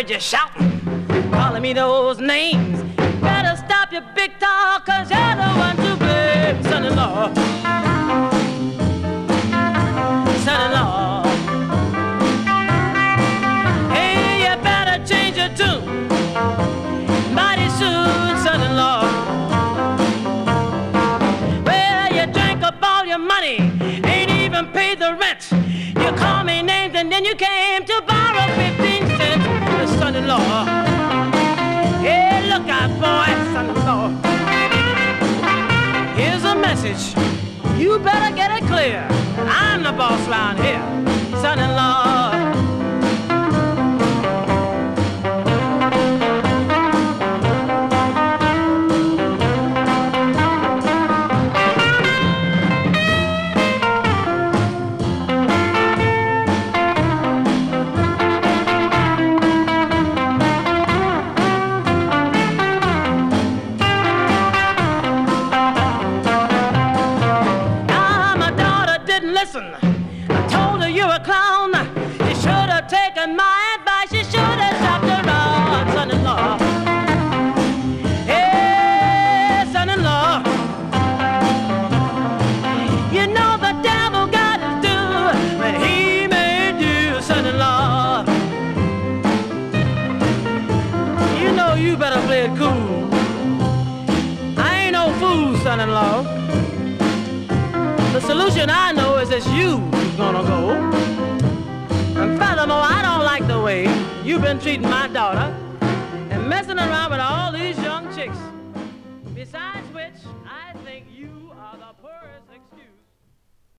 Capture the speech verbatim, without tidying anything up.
heard you shouting, calling me those names. Better stop your big talk, cause you're the one to blame. Son-in-law, son-in-law, hey, you better change your tune mighty soon, son-in-law. Well, you drank up all your money, ain't even paid the rent. You call me names and then you came to borrow fifteen cents. Son-in-law, hey, look out, boy, son-in-law. Here's a message, you better get it clear. I'm the boss around here, son-in-law. Listen, I told her you're a clown. You should have taken my advice. You should have stopped around, son-in-law. Hey, son-in-law, you know the devil got his due when he made you, son-in-law. You know you better play it cool. I ain't no fool, son-in-law. The solution I know is it's you who's gonna go. And furthermore, I don't like the way you've been treating my daughter and messing around with all these young chicks.